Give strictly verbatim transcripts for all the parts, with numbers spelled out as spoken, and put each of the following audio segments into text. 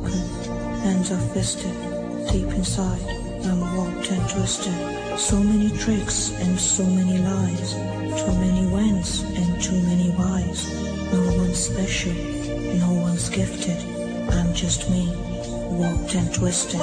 broken, hands are fisted. Deep inside, I'm warped and twisted. So many tricks and so many lies. Too many whens and too many whys. No one's special, no one's gifted. I'm just me, warped and twisted.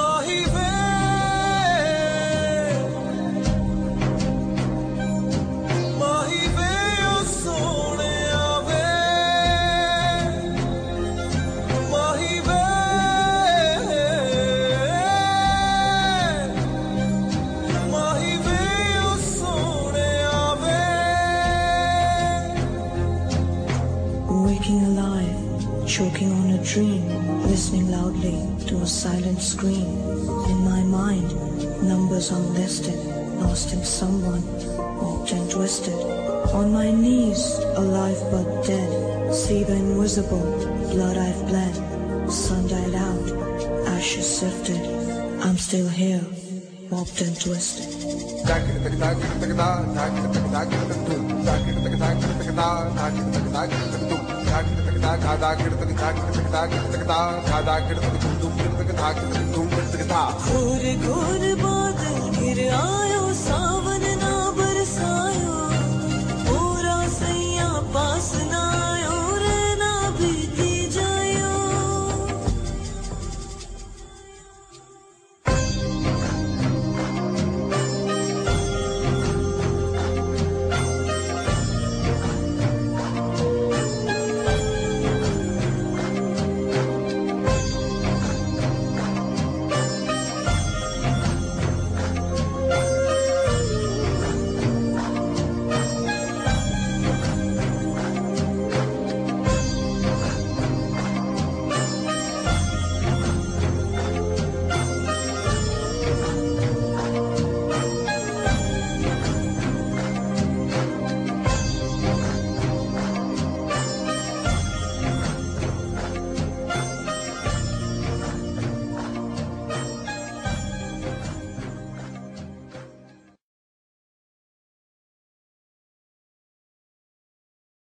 Waking alive, choking on a dream, listening loudly to a silent scream. In my mind, numbers unlisted, lost in someone, warped and twisted. On my knees, alive but dead, see the invisible, blood I've bled. Sun died out, ashes sifted, I'm still here, warped and twisted. घोर घोर बादल घिर आया